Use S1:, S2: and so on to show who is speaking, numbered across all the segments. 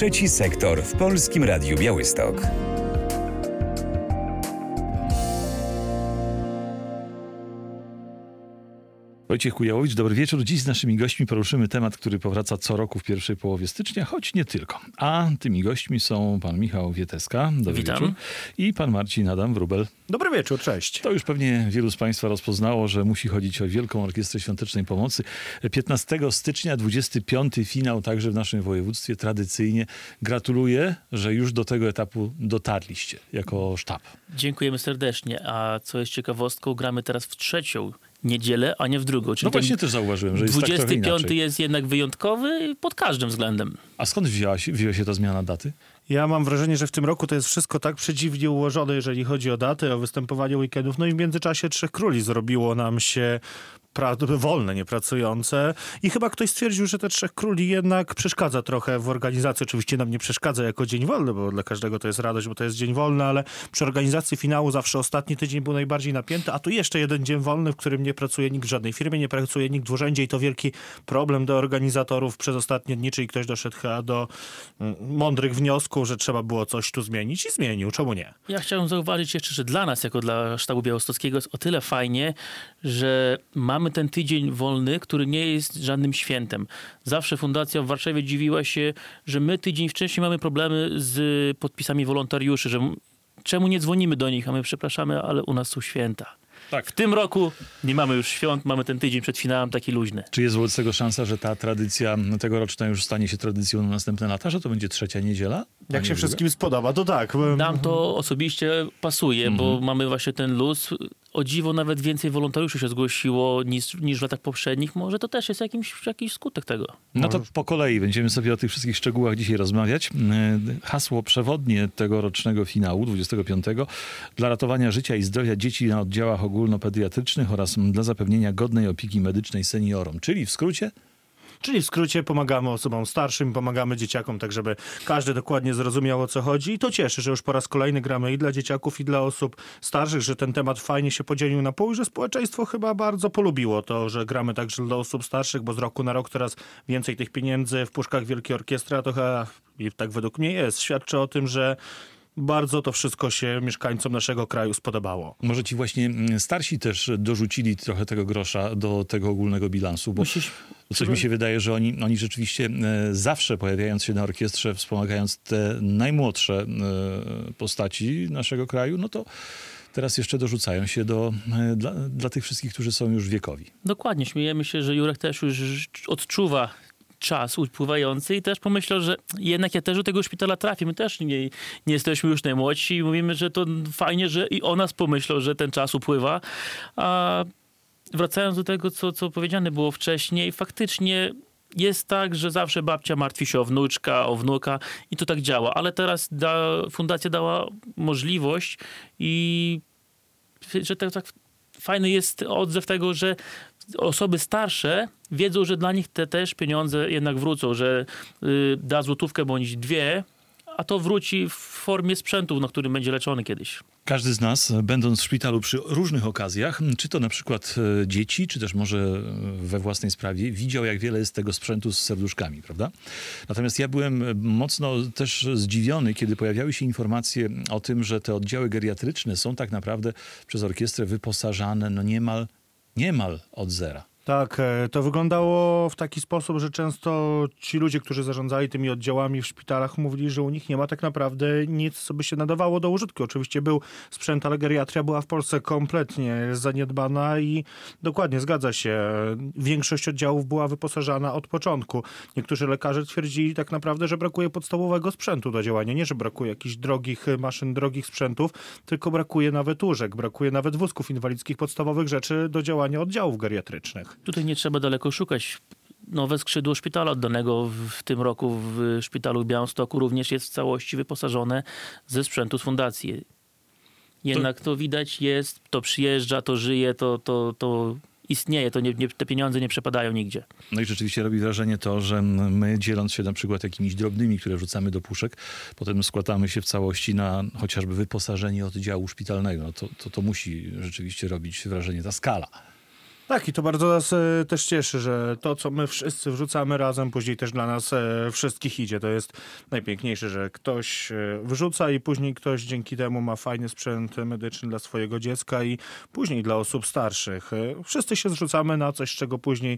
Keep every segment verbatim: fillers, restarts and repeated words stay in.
S1: Trzeci sektor w Polskim Radiu Białystok.
S2: Wojciech Kujałowicz, dobry wieczór. Dziś z naszymi gośćmi poruszymy temat, który powraca co roku w pierwszej połowie stycznia, choć nie tylko. A tymi gośćmi są pan Michał Wieteska, dobry
S3: Witam.
S2: wieczór, i pan Marcin Adam Wróbel.
S4: Dobry wieczór, cześć.
S2: To już pewnie wielu z państwa rozpoznało, że musi chodzić o Wielką Orkiestrę Świątecznej Pomocy. piętnastego stycznia, dwudziestego piątego finał także w naszym województwie tradycyjnie. Gratuluję, że już do tego etapu dotarliście jako sztab.
S3: Dziękujemy serdecznie. A co jest ciekawostką, gramy teraz w trzecią niedzielę, a nie w drugą. Czyli
S2: No właśnie też zauważyłem, że jest tak trochę
S3: dwudziesty piąty
S2: inaczej.
S3: jest jednak wyjątkowy pod każdym względem.
S2: A skąd wzięła się, wzięła się ta zmiana daty?
S4: Ja mam wrażenie, że w tym roku to jest wszystko tak przedziwnie ułożone, jeżeli chodzi o daty, o występowanie weekendów. No i w międzyczasie Trzech Króli zrobiło nam się pra- wolne, niepracujące. I chyba ktoś stwierdził, że te Trzech Króli jednak przeszkadza trochę w organizacji. Oczywiście nam nie przeszkadza jako dzień wolny, bo dla każdego to jest radość, bo to jest dzień wolny, ale przy organizacji finału zawsze ostatni tydzień był najbardziej napięty, a tu jeszcze jeden dzień wolny, w którym nie pracuje nikt w żadnej firmie, nie pracuje nikt w urzędzie i to wielki problem do organizatorów przez ostatnie dni, czyli ktoś doszedł chyba do mm, mądrych wniosków, że trzeba było coś tu zmienić i zmienił. Czemu nie?
S3: Ja chciałem zauważyć jeszcze, że dla nas, jako dla sztabu białostockiego, jest o tyle fajnie, że mamy ten tydzień wolny, który nie jest żadnym świętem. Zawsze Fundacja w Warszawie dziwiła się, że my tydzień wcześniej mamy problemy z podpisami wolontariuszy, że m- czemu nie dzwonimy do nich, a my przepraszamy, ale u nas są święta.
S2: Tak.
S3: W tym roku nie mamy już świąt, mamy ten tydzień przed finałem taki luźny.
S2: Czy jest wobec tego szansa, że ta tradycja tegoroczna już stanie się tradycją na następne lata, że to będzie trzecia niedziela? a
S4: Jak
S2: nie
S4: się
S2: druga?
S4: wszystkim spodoba, to tak.
S3: Nam to osobiście pasuje, bo mamy właśnie ten luz. O dziwo nawet więcej wolontariuszy się zgłosiło niż, niż w latach poprzednich. Może to też jest jakiś, jakiś skutek tego.
S2: No to po kolei będziemy sobie o tych wszystkich szczegółach dzisiaj rozmawiać. Hasło przewodnie tegorocznego finału, dwudziestego piątego, dla ratowania życia i zdrowia dzieci na oddziałach ogólnopediatrycznych oraz dla zapewnienia godnej opieki medycznej seniorom. Czyli w skrócie?
S4: Czyli w skrócie pomagamy osobom starszym, pomagamy dzieciakom, tak żeby każdy dokładnie zrozumiał, o co chodzi. I to cieszy, że już po raz kolejny gramy i dla dzieciaków, i dla osób starszych, że ten temat fajnie się podzielił na pół i że społeczeństwo chyba bardzo polubiło to, że gramy także dla osób starszych, bo z roku na rok coraz więcej tych pieniędzy w puszkach Wielkiej Orkiestry, a to chyba, i tak według mnie jest, świadczy o tym, że bardzo to wszystko się mieszkańcom naszego kraju spodobało.
S2: Może ci właśnie starsi też dorzucili trochę tego grosza do tego ogólnego bilansu, bo
S3: Musisz-
S2: coś mi się wydaje, że oni, oni rzeczywiście e, zawsze pojawiając się na orkiestrze, wspomagając te najmłodsze e, postaci naszego kraju, no to teraz jeszcze dorzucają się do, e, dla, dla tych wszystkich, którzy są już wiekowi.
S3: Dokładnie. Śmiejemy się, że Jurek też już odczuwa czas upływający i też pomyślał, że jednak ja też do tego szpitala trafię. My też nie, nie jesteśmy już najmłodsi i mówimy, że to fajnie, że i o nas pomyślał, że ten czas upływa. A wracając do tego, co, co powiedziane było wcześniej, faktycznie jest tak, że zawsze babcia martwi się o wnuczka, o wnuka i to tak działa. Ale teraz da, fundacja dała możliwość i że tak, tak fajny jest odzew tego, że osoby starsze wiedzą, że dla nich te też pieniądze jednak wrócą, że y, da złotówkę bądź dwie, a to wróci w formie sprzętu, na którym będzie leczony kiedyś.
S2: Każdy z nas, będąc w szpitalu przy różnych okazjach, czy to na przykład e, dzieci, czy też może e, we własnej sprawie, widział, jak wiele jest tego sprzętu z serduszkami, prawda? Natomiast ja byłem e, mocno też zdziwiony, kiedy pojawiały się informacje o tym, że te oddziały geriatryczne są tak naprawdę przez orkiestrę wyposażane no niemal, niemal od zera.
S4: Tak, e, to wyglądało w taki sposób, że często ci ludzie, którzy zarządzali tymi oddziałami w szpitalach, mówili, że u nich nie ma tak naprawdę nic, co by się nadawało do użytku. Oczywiście był sprzęt, ale geriatria była w Polsce kompletnie zaniedbana i dokładnie zgadza się. Większość oddziałów była wyposażana od początku. Niektórzy lekarze twierdzili tak naprawdę, że brakuje podstawowego sprzętu do działania. Nie, że brakuje jakichś drogich maszyn, drogich sprzętów, tylko brakuje nawet łóżek, brakuje nawet wózków inwalidzkich, podstawowych rzeczy do działania oddziałów geriatrycznych.
S3: Tutaj nie trzeba daleko szukać. Nowe skrzydło szpitala oddanego w, w tym roku w szpitalu w Białymstoku również jest w całości wyposażone ze sprzętu z fundacji. Jednak to, to widać jest, to przyjeżdża, to żyje, to, to, to istnieje, to nie, nie, te pieniądze nie przepadają nigdzie.
S2: No i rzeczywiście robi wrażenie to, że my dzieląc się na przykład jakimiś drobnymi, które wrzucamy do puszek, potem składamy się w całości na chociażby wyposażenie oddziału szpitalnego. No to, to, to musi rzeczywiście robić wrażenie ta skala.
S4: Tak, i to bardzo nas e, też cieszy, że to, co my wszyscy wrzucamy razem, później też dla nas e, wszystkich idzie. To jest najpiękniejsze, że ktoś e, wrzuca i później ktoś dzięki temu ma fajny sprzęt medyczny dla swojego dziecka i później dla osób starszych. E, wszyscy się zrzucamy na coś, z czego później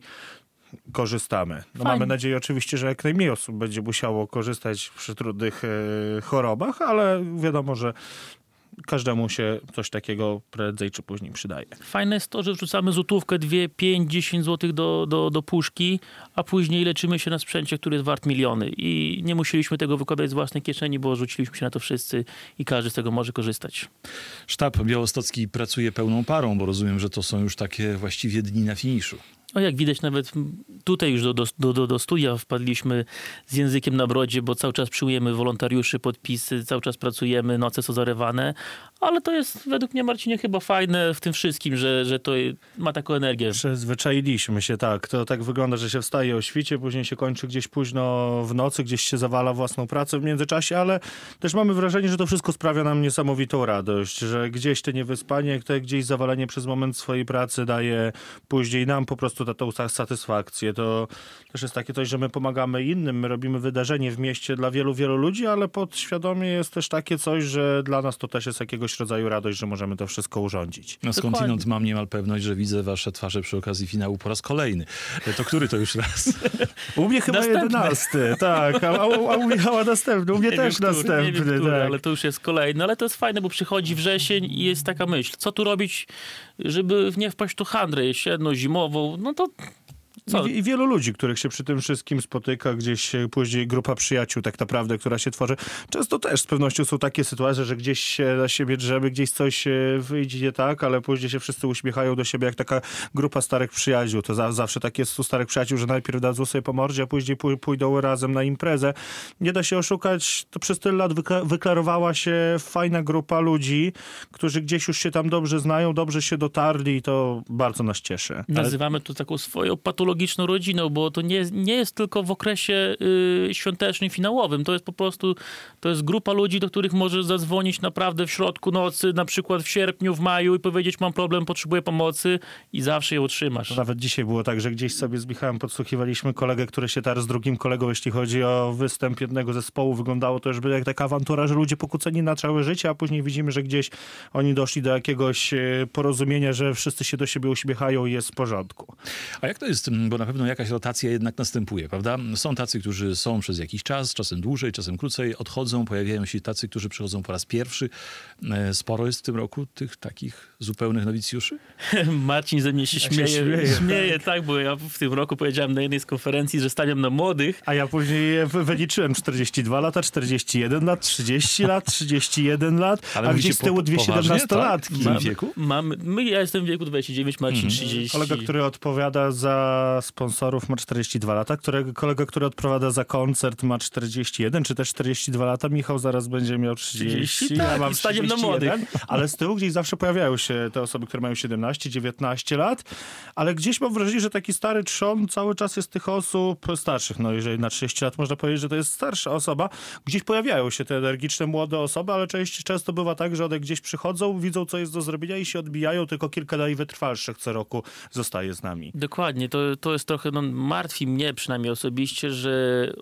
S4: korzystamy. No, mamy nadzieję oczywiście, że jak najmniej osób będzie musiało korzystać przy trudnych e, chorobach, ale wiadomo, że każdemu się coś takiego prędzej czy później przydaje.
S3: Fajne jest to, że wrzucamy złotówkę, dwie, pięć, dziesięć złotych do, do, do puszki, a później leczymy się na sprzęcie, który jest wart miliony. I nie musieliśmy tego wykładać z własnej kieszeni, bo rzuciliśmy się na to wszyscy i każdy z tego może korzystać.
S2: Sztab białostocki pracuje pełną parą, bo rozumiem, że to są już takie właściwie dni na finiszu.
S3: No jak widać, nawet tutaj już do, do, do, do studia wpadliśmy z językiem na brodzie, bo cały czas przyjmujemy wolontariuszy, podpisy, cały czas pracujemy, noce są zarywane, ale to jest według mnie, Marcinie, chyba fajne w tym wszystkim, że, że to ma taką energię.
S4: Przyzwyczailiśmy się, tak. To tak wygląda, że się wstaje o świcie, później się kończy gdzieś późno w nocy, gdzieś się zawala własną pracę w międzyczasie, ale też mamy wrażenie, że to wszystko sprawia nam niesamowitą radość, że gdzieś te niewyspanie, te gdzieś zawalenie przez moment swojej pracy daje później nam po prostu tą satysfakcję. To też jest takie coś, że my pomagamy innym, my robimy wydarzenie w mieście dla wielu, wielu ludzi, ale podświadomie jest też takie coś, że dla nas to też jest jakiegoś rodzaju radość, że możemy to wszystko urządzić.
S2: No skądinąd mam niemal pewność, że widzę wasze twarze przy okazji finału po raz kolejny. To który to już raz?
S4: U mnie chyba
S3: Następny.
S4: jedenasty, tak, a, a, a u Michała następny, u mnie
S3: Nie
S4: też
S3: wiem,
S4: następny.
S3: Który, nie wiem, który,
S4: tak.
S3: ale to już jest kolejny. Ale to jest fajne, bo przychodzi wrzesień i jest taka myśl, co tu robić, żeby nie wpaść w tą handrę jesienną, zimową, no to co?
S4: I, I wielu ludzi, których się przy tym wszystkim spotyka, gdzieś później grupa przyjaciół tak naprawdę, która się tworzy. Często też z pewnością są takie sytuacje, że gdzieś się na siebie drzemy, gdzieś coś wyjdzie nie tak, ale później się wszyscy uśmiechają do siebie jak taka grupa starych przyjaciół. To za, zawsze tak jest u starych przyjaciół, że najpierw dadzą sobie po mordzie, a później pój, pójdą razem na imprezę. Nie da się oszukać, to przez tyle lat wykla- wyklarowała się fajna grupa ludzi, którzy gdzieś już się tam dobrze znają, dobrze się dotarli i to bardzo nas cieszy. Ale...
S3: Nazywamy to taką swoją patologiczną rodziną, bo to nie, nie jest tylko w okresie y, świątecznym, finałowym. To jest po prostu, to jest grupa ludzi, do których możesz zadzwonić naprawdę w środku nocy, na przykład w sierpniu, w maju i powiedzieć, mam problem, potrzebuję pomocy i zawsze ją otrzymasz.
S4: Nawet dzisiaj było tak, że gdzieś sobie z Michałem podsłuchiwaliśmy kolegę, który się tarł z drugim kolegą, jeśli chodzi o występ jednego zespołu. Wyglądało to już jak taka awantura, że ludzie pokłóceni na całe życie, a później widzimy, że gdzieś oni doszli do jakiegoś porozumienia, że wszyscy się do siebie uśmiechają i jest w porządku.
S2: A jak to jest, bo na pewno jakaś rotacja jednak następuje, prawda? Są tacy, którzy są przez jakiś czas, czasem dłużej, czasem krócej, odchodzą, pojawiają się tacy, którzy przychodzą po raz pierwszy. Sporo jest w tym roku tych takich zupełnych nowicjuszy?
S3: Marcin ze mnie się
S4: Ja
S3: śmieje,
S4: się śmieję,
S3: śmieje tak, bo ja w tym roku powiedziałem na jednej z konferencji, że stawiam na młodych.
S4: A ja później wy- wyliczyłem czterdzieści dwa lata, czterdzieści jeden lat, trzydzieści lat, trzydzieści jeden lat,
S2: Ale
S4: a
S2: mówicie
S4: gdzieś z tyłu
S2: po-
S4: dwie
S2: poważnie,
S4: siedemnastolatki.
S2: tak? W wieku?
S3: Mam, my, ja jestem w wieku dwudziestym dziewiątym, Marcin trzydzieści.
S4: Kolega, który odpowiada za sponsorów ma czterdzieści dwa lata, którego, kolega, który odpowiada za koncert ma czterdzieści jeden, czy też czterdzieści dwa lata. Michał zaraz będzie miał trzydzieści,
S3: trzydzieści,
S4: ja
S3: tak,
S4: mam
S3: i stadiem na
S4: trzydzieści jeden,
S3: młodych.
S4: ale z tyłu gdzieś zawsze pojawiają się te osoby, które mają siedemnaście, dziewiętnaście lat, ale gdzieś mam wrażenie, że taki stary trzon cały czas jest tych osób starszych. No jeżeli na trzydzieści lat można powiedzieć, że to jest starsza osoba, gdzieś pojawiają się te energiczne młode osoby, ale część, często bywa tak, że one gdzieś przychodzą, widzą co jest do zrobienia i się odbijają, tylko kilka najwytrwalszych co roku zostaje z nami.
S3: Dokładnie, to, to jest trochę, no, martwi mnie przynajmniej osobiście, że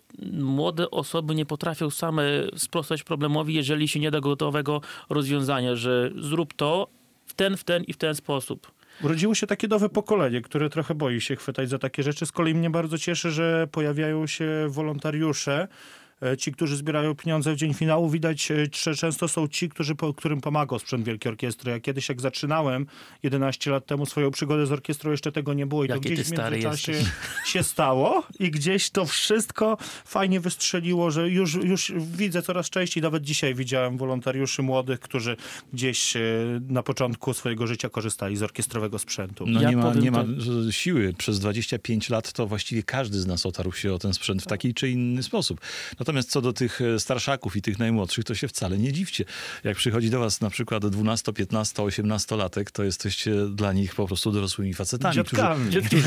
S3: młode osoby nie potrafią same sprostać problemowi, jeżeli się nie da gotowego rozwiązania, że zrób to w ten, w ten i w ten sposób.
S4: Urodziło się takie nowe pokolenie, które trochę boi się chwytać za takie rzeczy. Z kolei mnie bardzo cieszy, że pojawiają się wolontariusze, ci, którzy zbierają pieniądze w dzień finału. Widać, że często są ci, którzy, po, którym pomagał sprzęt Wielkiej Orkiestry. Ja kiedyś, jak zaczynałem jedenaście lat temu swoją przygodę z orkiestrą, jeszcze tego nie było i
S3: Jakie
S4: to gdzieś
S3: ty
S4: w
S3: stary
S4: międzyczasie
S3: jesteś.
S4: się stało i gdzieś to wszystko fajnie wystrzeliło, że już, już widzę coraz częściej, nawet dzisiaj widziałem wolontariuszy młodych, którzy gdzieś na początku swojego życia korzystali z orkiestrowego sprzętu.
S2: No
S3: Ja
S2: nie ma,
S3: powiem
S2: nie ma
S3: to-
S2: siły. Przez dwadzieścia pięć lat to właściwie każdy z nas otarł się o ten sprzęt w taki czy inny sposób. Natomiast Natomiast co do tych e, starszaków i tych najmłodszych, to się wcale nie dziwcie. Jak przychodzi do was na przykład dwunasto, piętnasto, osiemnastolatek, to jesteście dla nich po prostu dorosłymi facetami,
S4: Dziadkami.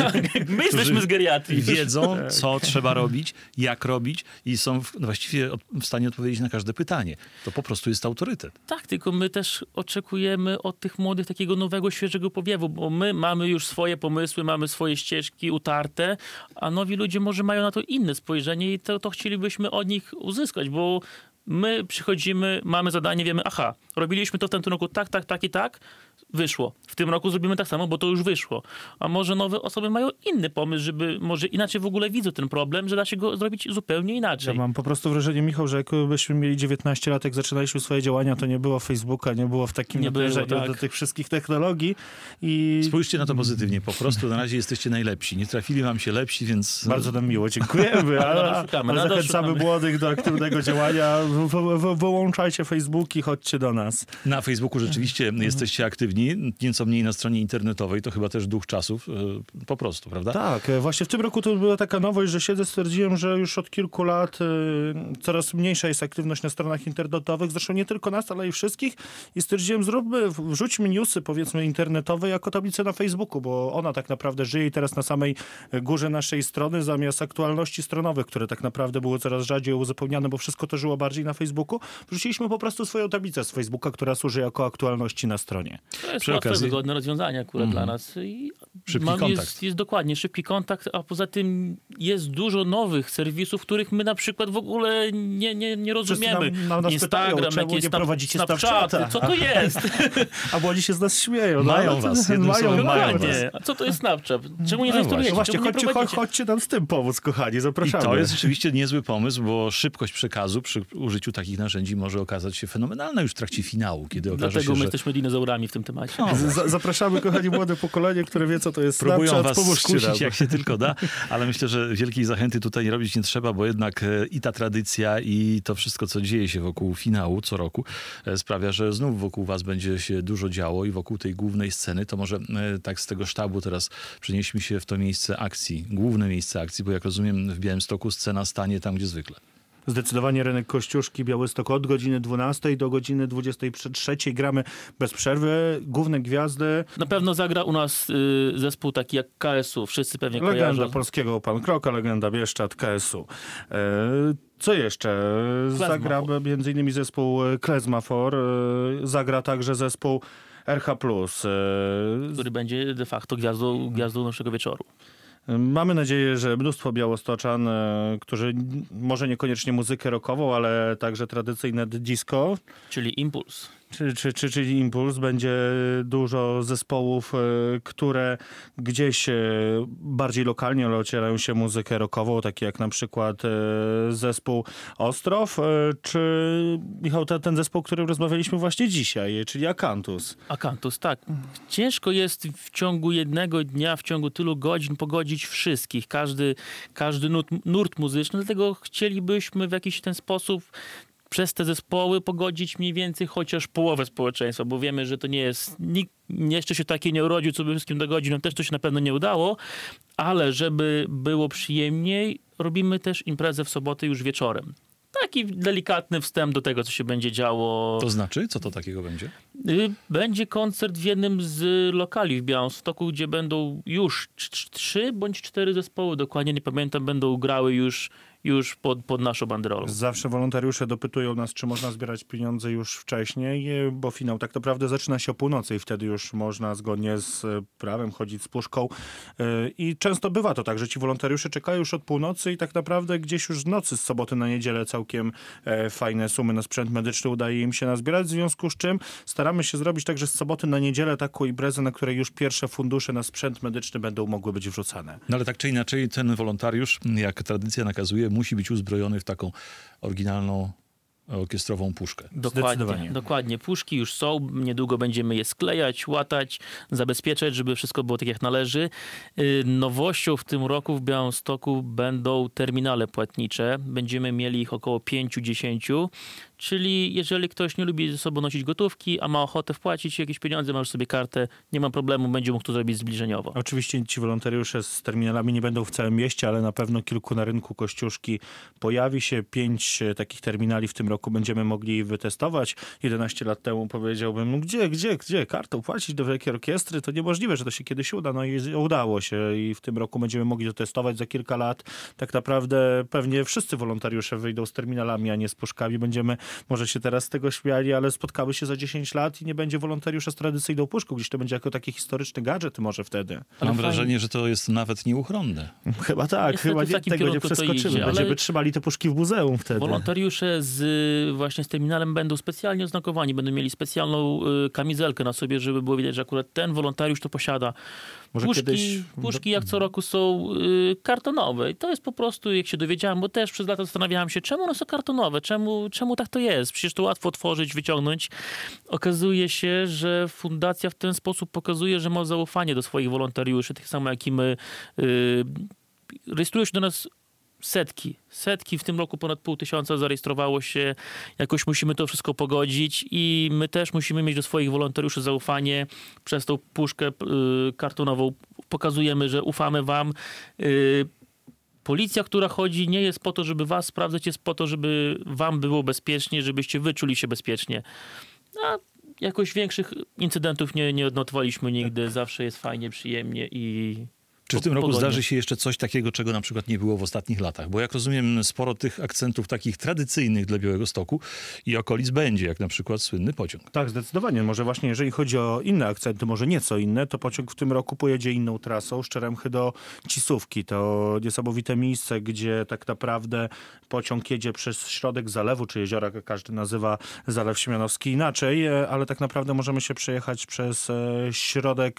S3: My jesteśmy z geriatrii.
S2: wiedzą, co trzeba robić, jak robić i są w, no właściwie od- w stanie odpowiedzieć na każde pytanie. To po prostu jest autorytet.
S3: Tak, tylko my też oczekujemy od tych młodych takiego nowego, świeżego powiewu, bo my mamy już swoje pomysły, mamy swoje ścieżki utarte, a nowi ludzie może mają na to inne spojrzenie i to, to chcielibyśmy od nich uzyskać, bo my przychodzimy, mamy zadanie, wiemy, aha, robiliśmy to w tamtym roku tak, tak, tak i tak, wyszło. W tym roku zrobimy tak samo, bo to już wyszło. A może nowe osoby mają inny pomysł, żeby może inaczej w ogóle widzą ten problem, że da się go zrobić zupełnie
S4: Ja
S3: inaczej.
S4: mam po prostu wrażenie, Michał, że jakbyśmy mieli dziewiętnaście lat, jak zaczynaliśmy swoje działania, to nie było Facebooka, nie było w takim
S3: Nie było,
S4: naprężeniu
S3: tak.
S4: do tych wszystkich technologii i
S2: Spójrzcie na to pozytywnie. Po prostu na razie jesteście najlepsi. Nie trafili wam się lepsi, więc...
S4: bardzo nam miło, dziękujemy, ale,
S3: Nadal szukamy,
S4: ale
S3: nadal
S4: zachęcamy
S3: szukamy.
S4: młodych do aktywnego działania. Wy- wy- Wyłączajcie Facebooki, chodźcie do nas.
S2: Na Facebooku rzeczywiście jesteście aktywni, nieco mniej na stronie internetowej, to chyba też duch czasów, e, po prostu, prawda?
S4: Tak, e, właśnie w tym roku to była taka nowość, że siedzę, stwierdziłem, że już od kilku lat e, coraz mniejsza jest aktywność na stronach internetowych, zresztą nie tylko nas, ale i wszystkich i stwierdziłem, zróbmy, wrzućmy newsy, powiedzmy, internetowe jako tablicę na Facebooku, bo ona tak naprawdę żyje i teraz na samej górze naszej strony, zamiast aktualności stronowych, które tak naprawdę były coraz rzadziej uzupełniane, bo wszystko to żyło bardziej na Facebooku, wrzuciliśmy po prostu swoją tablicę z Facebooka, która służy jako aktualności na stronie.
S3: To jest
S2: Przy
S3: łatwe,
S2: okazji-
S3: wygodne rozwiązanie akurat dla nas. I
S2: Szybki
S3: mam-
S2: kontakt.
S3: Jest, jest dokładnie szybki kontakt, a poza tym jest dużo nowych serwisów, których my na przykład w ogóle nie, nie, nie rozumiemy.
S4: nam- nam nas
S3: Instagram,
S4: pytają, czemu
S3: jakieś
S4: nie
S3: snap-
S4: prowadzicie
S3: Snapchaty,
S4: Snapchata?
S3: co to jest?
S4: A młodzi się z nas śmieją. no,
S2: Mają
S4: ale to-
S2: was, jednym słowem, mają was.
S3: Dokładnie. A co to jest Snapchat? Czemu nie
S2: No
S3: zainstalujecie?
S4: No właśnie,
S3: Czemu nie
S4: chodźcie, chodź,
S3: prowadzicie?
S4: chodźcie nam z tym pomóc, kochani,
S2: I
S4: zapraszamy.
S2: to jest rzeczywiście niezły pomysł, bo szybkość przekazu przy użyciu takich narzędzi może okazać się fenomenalna już w trakcie finału, kiedy okaże
S3: Dlatego
S2: się,
S3: my
S2: że
S3: jesteśmy dinozaurami w tym temacie.
S2: No,
S4: Z- za- Zapraszamy, kochani, młode pokolenie, które wie, co to jest
S2: próbują
S4: Snapchat,
S2: was
S4: pomóżcie
S2: skusić
S4: nam.
S2: jak się tylko da, ale myślę, że wielkiej zachęty tutaj robić nie trzeba, bo jednak e, i ta tradycja, i to wszystko, co dzieje się wokół finału co roku, e, sprawia, że znów wokół was będzie się dużo działo i wokół tej głównej sceny, to może e, tak z tego sztabu teraz przenieśmy się w to miejsce akcji, główne miejsce akcji, bo jak rozumiem w Białymstoku scena stanie tam, gdzie zwykle.
S4: Zdecydowanie rynek Kościuszki, Białystok od godziny dwunastej do godziny dwudziestej trzeciej gramy bez przerwy. Główne gwiazdy,
S3: Na pewno zagra u nas y, zespół taki jak K S U. Wszyscy pewnie
S4: legenda
S3: kojarzą.
S4: polskiego Pan Kroka, legenda Bieszczad, K S U. E, co jeszcze? Zagra między innymi zespół Klezmafor, e, zagra także zespół R H plus. E,
S3: który będzie de facto gwiazdą, gwiazdą naszego wieczoru.
S4: Mamy nadzieję, że mnóstwo białostoczan, e, którzy n- może niekoniecznie muzykę rockową, ale także tradycyjne disco,
S3: Czyli Impuls.
S4: czy, czy, czy, czyli Impuls, będzie dużo zespołów, e, które gdzieś e, bardziej lokalnie ale ocierają się muzykę rockową, takie jak na przykład e, zespół Ostrow, e, czy Michał, ten, ten zespół, o którym rozmawialiśmy właśnie dzisiaj, czyli Akantus.
S3: Akantus, tak. Ciężko jest w ciągu jednego dnia, w ciągu tylu godzin pogodzić wszystkich, każdy, każdy nurt, nurt muzyczny, dlatego chcielibyśmy w jakiś ten sposób przez te zespoły pogodzić mniej więcej chociaż połowę społeczeństwa, bo wiemy, że to nie jest, nikt jeszcze się taki nie urodził, co by wszystkim dogodzić, no też to się na pewno nie udało, ale żeby było przyjemniej, robimy też imprezę w sobotę już wieczorem. Taki delikatny wstęp do tego, co się będzie działo.
S2: To znaczy, co to takiego będzie?
S3: Y, Będzie koncert w jednym z lokali w Białymstoku, gdzie będą już trz- trz- trzy bądź cztery zespoły, dokładnie nie pamiętam, będą grały już, już pod, pod naszą banderolą.
S4: Zawsze wolontariusze dopytują nas, czy można zbierać pieniądze już wcześniej, e, bo finał tak naprawdę zaczyna się o północy i wtedy już można zgodnie z e, prawem chodzić z puszką. E, I często bywa to tak, że ci wolontariusze czekają już od północy i tak naprawdę gdzieś już z nocy, z soboty na niedzielę całkiem e, fajne sumy na sprzęt medyczny udaje im się nazbierać, w związku z czym staramy się zrobić tak, że z soboty na niedzielę taką imprezę, na której już pierwsze fundusze na sprzęt medyczny będą mogły być wrzucane.
S2: No ale tak czy inaczej ten wolontariusz, jak tradycja nakazuje, musi być uzbrojony w taką oryginalną orkiestrową puszkę.
S3: Dokładnie,
S4: Zdecydowanie.
S3: dokładnie. Puszki już są, niedługo będziemy je sklejać, łatać, zabezpieczać, żeby wszystko było tak jak należy. Yy, Nowością w tym roku w Białymstoku będą terminale płatnicze. Będziemy mieli ich około pięć do dziesięciu, Czyli jeżeli ktoś nie lubi ze sobą nosić gotówki, a ma ochotę wpłacić jakieś pieniądze, masz sobie kartę, nie ma problemu, będzie mógł to zrobić zbliżeniowo.
S4: Oczywiście ci wolontariusze z terminalami nie będą w całym mieście, ale na pewno kilku na rynku Kościuszki pojawi się. Pięć takich terminali w tym roku będziemy mogli wytestować. jedenaście lat temu powiedziałbym, no gdzie, gdzie, gdzie? Kartą płacić do Wielkiej Orkiestry? To niemożliwe, że to się kiedyś uda. No i udało się i w tym roku będziemy mogli to testować za kilka lat. Tak naprawdę pewnie wszyscy wolontariusze wyjdą z terminalami, a nie z puszkami. Będziemy, może się teraz z tego śmiali, ale spotkały się za dziesięć lat i nie będzie wolontariusza z tradycyjną puszką. Gdzieś to będzie jako taki historyczny gadżet może wtedy.
S2: Ale Mam wrażenie, że to jest nawet nieuchronne.
S4: Chyba tak,
S3: Niestety
S4: chyba nie, tego nie przeskoczymy.
S3: Idzie,
S4: Będziemy trzymali te puszki w muzeum wtedy.
S3: Wolontariusze z właśnie z terminalem będą specjalnie oznakowani, będą mieli specjalną y, kamizelkę na sobie, żeby było widać, że akurat ten wolontariusz to posiada.
S4: Może
S3: Puszki,
S4: kiedyś...
S3: puszki jak co roku są y, kartonowe i to jest po prostu, jak się dowiedziałem, bo też przez lata zastanawiałem się, czemu one są kartonowe, czemu, czemu tak to jest? Przecież to łatwo otworzyć, wyciągnąć. Okazuje się, że fundacja w ten sposób pokazuje, że ma zaufanie do swoich wolontariuszy, tak samo jak i my. Y, rejestrują się do nas setki, setki, w tym roku ponad pół tysiąca zarejestrowało się, jakoś musimy to wszystko pogodzić i my też musimy mieć do swoich wolontariuszy zaufanie. Przez tą puszkę y, kartonową pokazujemy, że ufamy wam. Y, Policja, która chodzi, nie jest po to, żeby was sprawdzać, jest po to, żeby wam było bezpiecznie, żebyście wyczuli się bezpiecznie. A jakoś większych incydentów nie, nie odnotowaliśmy nigdy. Zawsze jest fajnie, przyjemnie i
S2: Czy w tym roku
S3: pogodnie.
S2: zdarzy się jeszcze coś takiego, czego na przykład nie było w ostatnich latach? Bo jak rozumiem, sporo tych akcentów takich tradycyjnych dla Białegostoku i okolic będzie, jak na przykład słynny pociąg.
S4: Tak, zdecydowanie. Może właśnie jeżeli chodzi o inne akcenty, może nieco inne, to pociąg w tym roku pojedzie inną trasą, z Czeremchy do Cisówki. To niesamowite miejsce, gdzie tak naprawdę pociąg jedzie przez środek zalewu, czy jeziora, jak każdy nazywa Zalew Siemianowski inaczej, ale tak naprawdę możemy się przejechać przez środek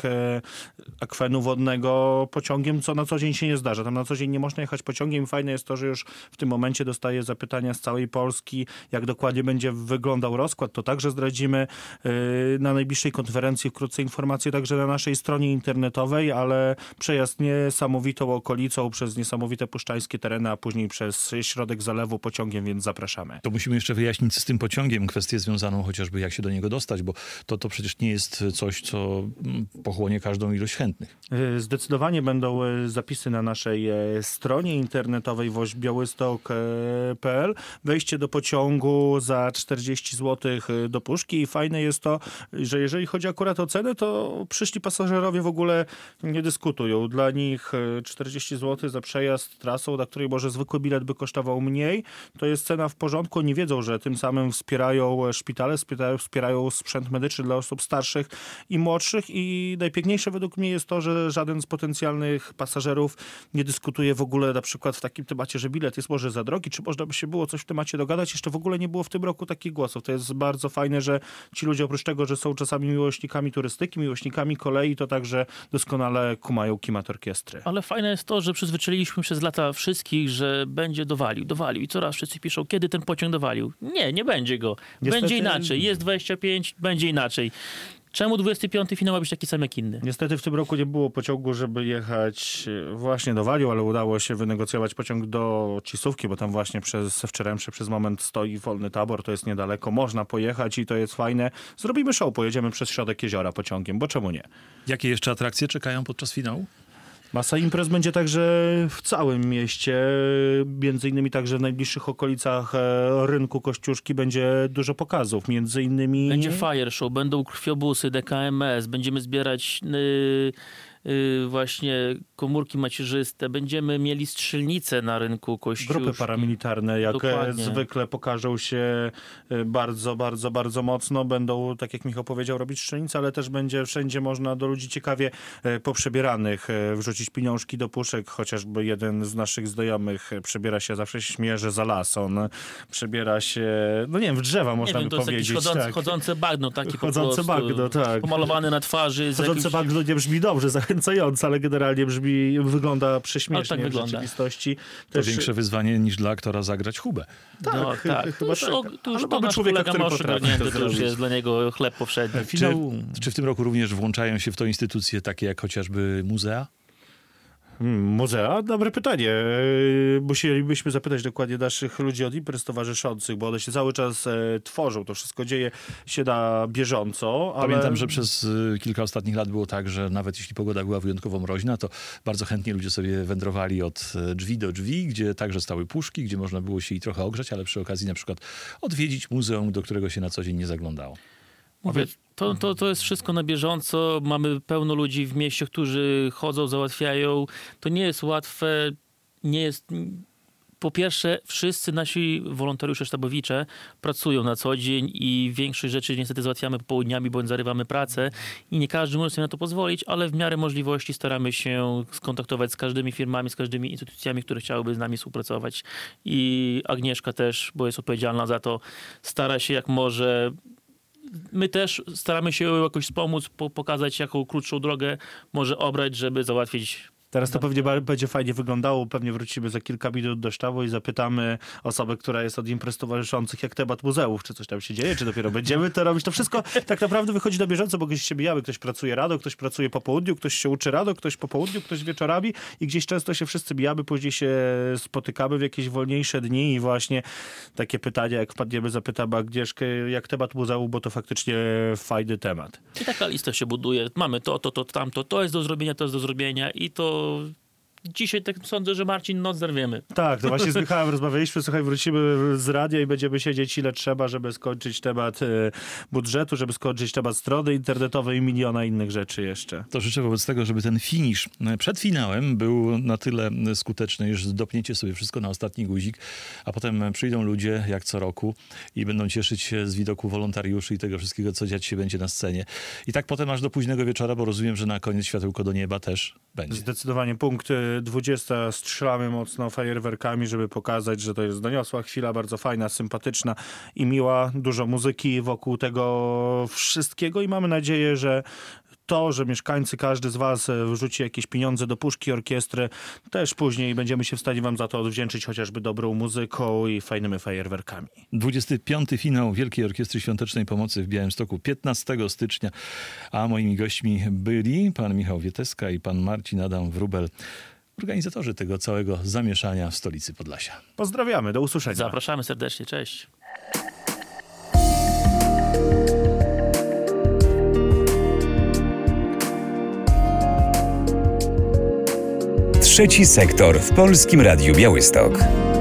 S4: akwenu wodnego pociągiem, co na co dzień się nie zdarza. Tam na co dzień nie można jechać pociągiem. Fajne jest to, że już w tym momencie dostaję zapytania z całej Polski, jak dokładnie będzie wyglądał rozkład. To także zdradzimy yy, na najbliższej konferencji. Wkrótce informacje także na naszej stronie internetowej, ale przejazd niesamowitą okolicą przez niesamowite puszczańskie tereny, a później przez środek zalewu pociągiem, więc zapraszamy.
S2: To musimy jeszcze wyjaśnić z tym pociągiem kwestię związaną chociażby jak się do niego dostać, bo to, to przecież nie jest coś, co pochłonie każdą ilość chętnych.
S4: Yy, zdecydowanie będą zapisy na naszej stronie internetowej woź białystok kropka p l. Wejście do pociągu za czterdzieści złotych do puszki i fajne jest to, że jeżeli chodzi akurat o cenę, to przyszli pasażerowie w ogóle nie dyskutują. Dla nich czterdzieści złotych za przejazd trasą, na której może zwykły bilet by kosztował mniej, to jest cena w porządku. Oni wiedzą, że tym samym wspierają szpitale, wspierają, wspierają sprzęt medyczny dla osób starszych i młodszych i najpiękniejsze według mnie jest to, że żaden z potencjalnych pasażerów nie dyskutuje w ogóle na przykład w takim temacie, że bilet jest może za drogi, czy można by się było coś w temacie dogadać. Jeszcze w ogóle nie było w tym roku takich głosów. To jest bardzo fajne, że ci ludzie oprócz tego, że są czasami miłośnikami turystyki, miłośnikami kolei, to także doskonale kumają klimat orkiestry.
S3: Ale fajne jest to, że przyzwyczailiśmy przez lata wszystkich, że będzie dowalił, dowalił i coraz wszyscy piszą, kiedy ten pociąg dowalił. Nie, nie będzie go.
S4: Niestety...
S3: Będzie inaczej. Jest dwadzieścia pięć, będzie inaczej. Czemu dwudziesty piąty finał ma być taki sam jak inny?
S4: Niestety w tym roku nie było pociągu, żeby jechać właśnie do Waliu, ale udało się wynegocjować pociąg do Cisówki, bo tam właśnie przez w Czeremszy przez moment stoi wolny tabor, to jest niedaleko, można pojechać i to jest fajne. Zrobimy show, pojedziemy przez środek jeziora pociągiem, bo czemu nie?
S2: Jakie jeszcze atrakcje czekają podczas finału?
S4: Masa imprez będzie także w całym mieście, między innymi także w najbliższych okolicach rynku Kościuszki będzie dużo pokazów, między innymi...
S3: Będzie fire show, będą krwiobusy, D K M S, będziemy zbierać yy, yy, właśnie komórki macierzyste, będziemy mieli strzelnice na rynku Kościuszki.
S4: Grupy paramilitarne, jak
S3: Dokładnie.
S4: zwykle pokażą się bardzo, bardzo, bardzo mocno. Będą, tak jak Michał powiedział, robić strzelnice, ale też będzie wszędzie można do ludzi ciekawie poprzebieranych wrzucić pieniążki do puszek. Chociażby jeden z naszych znajomych przebiera się, zawsze się śmieje, że za las. On przebiera się, no nie wiem, w drzewa można
S3: nie wiem,
S4: by
S3: to jest
S4: powiedzieć.
S3: jakieś chodzące,
S4: tak.
S3: chodzące bagno, takie
S4: Chodzące
S3: po prostu,
S4: bagno, tak.
S3: pomalowane na twarzy. z
S4: Chodzące
S3: jakimś...
S4: bagno nie brzmi dobrze, zachęcająco, ale generalnie brzmi, wygląda prześmiesznie
S3: tak
S4: w
S3: wygląda.
S4: rzeczywistości.
S2: To
S4: Też...
S2: większe wyzwanie niż dla aktora zagrać Hubę.
S4: Tak,
S3: no, tak.
S4: chyba
S3: To już,
S4: tak.
S3: o, to już
S4: Ale
S3: to
S4: mamy
S3: nasz
S4: człowieka,
S3: kolega
S4: który
S3: ma
S4: potrafi to
S3: ogarnięty, to już
S4: zrobić.
S3: jest dla niego chleb powszedni.
S4: Finał...
S2: Czy, czy w tym roku również włączają się w to instytucje takie jak chociażby muzea?
S4: Hmm, muzea? Dobre pytanie. Eee, Musielibyśmy zapytać dokładnie naszych ludzi od imprez towarzyszących, bo one się cały czas e, tworzą. To wszystko dzieje się na bieżąco. Ale...
S2: Pamiętam, że przez y, kilka ostatnich lat było tak, że nawet jeśli pogoda była wyjątkowo mroźna, to bardzo chętnie ludzie sobie wędrowali od y, drzwi do drzwi, gdzie także stały puszki, gdzie można było się i trochę ogrzać, ale przy okazji na przykład odwiedzić muzeum, do którego się na co dzień nie zaglądało.
S3: Mówię, to, to, to jest wszystko na bieżąco. Mamy pełno ludzi w mieście, którzy chodzą, załatwiają. To nie jest łatwe. Nie jest... Po pierwsze, wszyscy nasi wolontariusze sztabowicze pracują na co dzień i większość rzeczy niestety załatwiamy popołudniami, bądź zarywamy pracę i nie każdy może sobie na to pozwolić, ale w miarę możliwości staramy się skontaktować z każdymi firmami, z każdymi instytucjami, które chciałyby z nami współpracować. I Agnieszka też, bo jest odpowiedzialna za to, stara się jak może. My też staramy się jakoś wspomóc, po, pokazać jaką krótszą drogę może obrać, żeby załatwić.
S4: Teraz to pewnie ba- będzie fajnie wyglądało. Pewnie wrócimy za kilka minut do sztabu i zapytamy osobę, która jest od imprez towarzyszących, jak temat muzeów, czy coś tam się dzieje, czy dopiero będziemy to robić. To wszystko tak naprawdę wychodzi na bieżąco, bo gdzieś się mijamy. Ktoś pracuje rano, ktoś pracuje po południu, ktoś się uczy rano, ktoś po południu, ktoś wieczorami i gdzieś często się wszyscy mijamy, później się spotykamy w jakieś wolniejsze dni i właśnie takie pytania, jak wpadniemy, zapytamy Agnieszkę, jak temat muzeum, bo to faktycznie fajny temat.
S3: I taka lista się buduje. Mamy to, to, to, tamto, to jest do zrobienia, to jest do zrobienia i to dzisiaj tak sądzę, że Marcin noc zerwiemy.
S4: Tak, to właśnie z Michałem rozmawialiśmy. Słuchaj, wrócimy z radia i będziemy siedzieć ile trzeba, żeby skończyć temat e, budżetu, żeby skończyć temat strony internetowej i miliona innych rzeczy jeszcze.
S2: To życzę wobec tego, żeby ten finisz przed finałem był na tyle skuteczny, że dopniecie sobie wszystko na ostatni guzik, a potem przyjdą ludzie jak co roku i będą cieszyć się z widoku wolontariuszy i tego wszystkiego, co dziać się będzie na scenie. I tak potem aż do późnego wieczora, bo rozumiem, że na koniec światełko do nieba też będzie.
S4: Zdecydowanie punkt dwudziesta strzelamy mocno fajerwerkami, żeby pokazać, że to jest doniosła chwila, bardzo fajna, sympatyczna i miła. Dużo muzyki wokół tego wszystkiego i mamy nadzieję, że to, że mieszkańcy, każdy z was wrzuci jakieś pieniądze do puszki orkiestry, też później będziemy się w stanie wam za to odwdzięczyć chociażby dobrą muzyką i fajnymi fajerwerkami.
S2: dwudziesty piąty finał Wielkiej Orkiestry Świątecznej Pomocy w Białymstoku piętnastego stycznia, a moimi gośćmi byli pan Michał Wieteska i pan Marcin Adam Wróbel, organizatorzy tego całego zamieszania w stolicy Podlasia.
S4: Pozdrawiamy, do usłyszenia.
S3: Zapraszamy serdecznie, cześć.
S1: Trzeci sektor w Polskim Radiu Białystok.